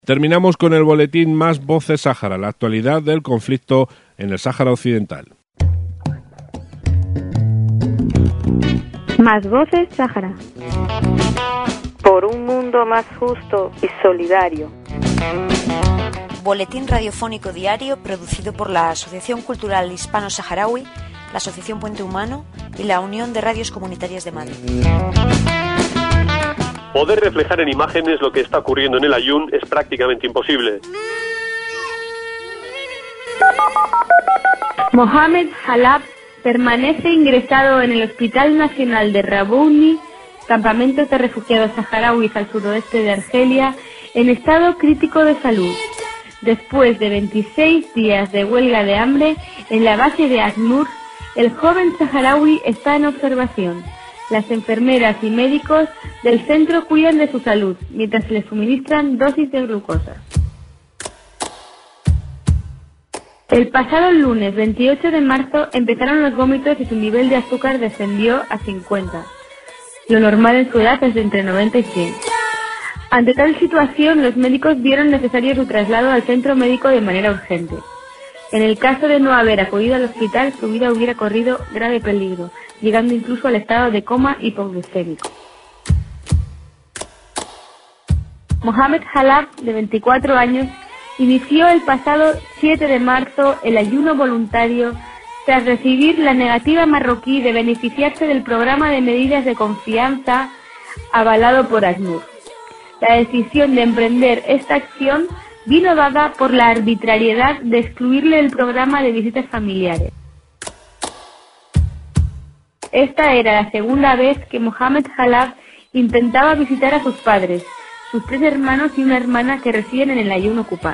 Terminamos con el boletín Más Voces Sáhara, la actualidad del conflicto en el Sáhara Occidental. Más Voces Sáhara. Por un mundo más justo y solidario. Boletín radiofónico diario producido por la Asociación Cultural Hispano-Saharaui, la Asociación Puente Humano y la Unión de Radios Comunitarias de Madrid. Poder reflejar en imágenes lo que está ocurriendo en el Aaiún es prácticamente imposible. Mohamed Halab permanece ingresado en el Hospital Nacional de Rabouni, campamento de refugiados saharauis al suroeste de Argelia, en estado crítico de salud. Después de 26 días de huelga de hambre en la base de Aznur, el joven saharaui está en observación. Las enfermeras y médicos del centro cuidan de su salud, mientras le suministran dosis de glucosa. El pasado lunes 28 de marzo empezaron los vómitos y su nivel de azúcar descendió a 50. Lo normal en su edad es de entre 90 y 100. Ante tal situación, los médicos vieron necesario su traslado al centro médico de manera urgente. En el caso de no haber acudido al hospital, su vida hubiera corrido grave peligro, llegando incluso al estado de coma hipoglucémico. Mohamed Halab, de 24 años, inició el pasado 7 de marzo el ayuno voluntario tras recibir la negativa marroquí de beneficiarse del programa de medidas de confianza avalado por ACNUR. La decisión de emprender esta acción vino dada por la arbitrariedad de excluirle del programa de visitas familiares. Esta era la segunda vez que Mohamed Halab intentaba visitar a sus padres, sus 3 hermanos y una hermana que residen en el Aaiún ocupado.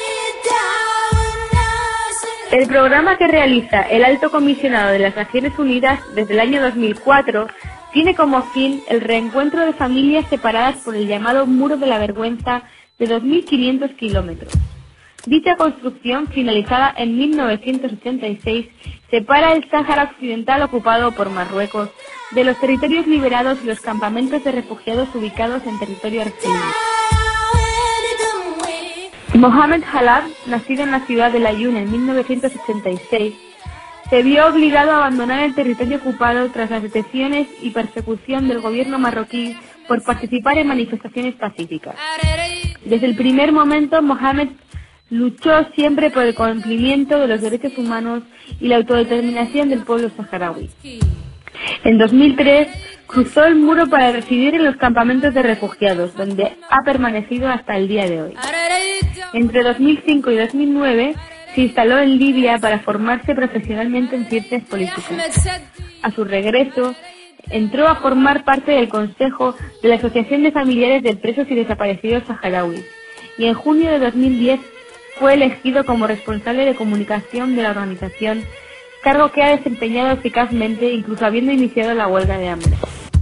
El programa que realiza el Alto Comisionado de las Naciones Unidas desde el año 2004 tiene como fin el reencuentro de familias separadas por el llamado Muro de la Vergüenza de 2.500 kilómetros. Dicha construcción, finalizada en 1986, separa el Sáhara Occidental ocupado por Marruecos de los territorios liberados y los campamentos de refugiados ubicados en territorio argelino. Mohamed Halab, nacido en la ciudad del Aaiún en 1986, se vio obligado a abandonar el territorio ocupado tras las detenciones y persecución del gobierno marroquí por participar en manifestaciones pacíficas. Desde el primer momento, Mohamed luchó siempre por el cumplimiento de los derechos humanos y la autodeterminación del pueblo saharaui. En 2003, cruzó el muro para residir en los campamentos de refugiados, donde ha permanecido hasta el día de hoy. Entre 2005 y 2009, se instaló en Libia para formarse profesionalmente en ciencias políticas. A su regreso, entró a formar parte del Consejo de la Asociación de Familiares de Presos y Desaparecidos Saharauis, y en junio de 2010 fue elegido como responsable de comunicación de la organización, cargo que ha desempeñado eficazmente, incluso habiendo iniciado la huelga de hambre.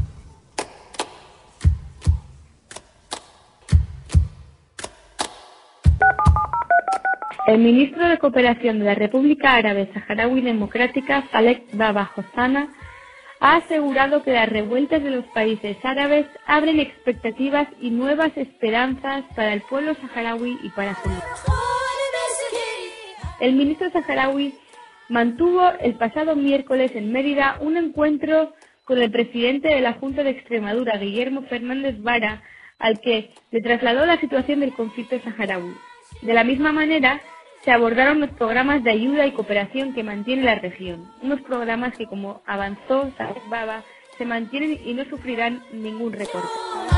El ministro de Cooperación de la República Árabe Saharaui Democrática, Falek Baba Hossana, ha asegurado que las revueltas de los países árabes abren expectativas y nuevas esperanzas para el pueblo saharaui y para su mundo. El ministro saharaui mantuvo el pasado miércoles en Mérida un encuentro con el presidente de la Junta de Extremadura, Guillermo Fernández Vara, al que le trasladó la situación del conflicto saharaui. De la misma manera, se abordaron los programas de ayuda y cooperación que mantiene la región, unos programas que, como avanzó Falek Baba, se mantienen y no sufrirán ningún recorte.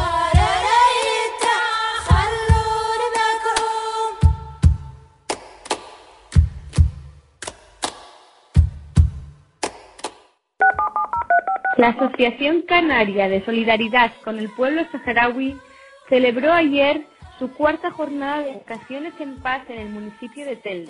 La Asociación Canaria de Solidaridad con el Pueblo Saharaui celebró ayer su 4ª jornada de vacaciones en paz en el municipio de Telde.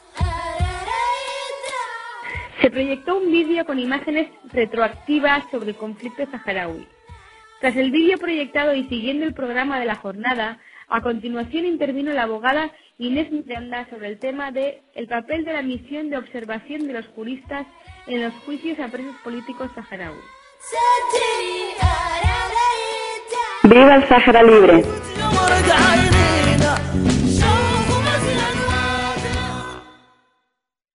Se proyectó un vídeo con imágenes retroactivas sobre el conflicto saharaui. Tras el vídeo proyectado y siguiendo el programa de la jornada, a continuación intervino la abogada Inés Miranda sobre el tema de el papel de la misión de observación de los juristas en los juicios a presos políticos saharauis. ¡Viva el Sáhara libre!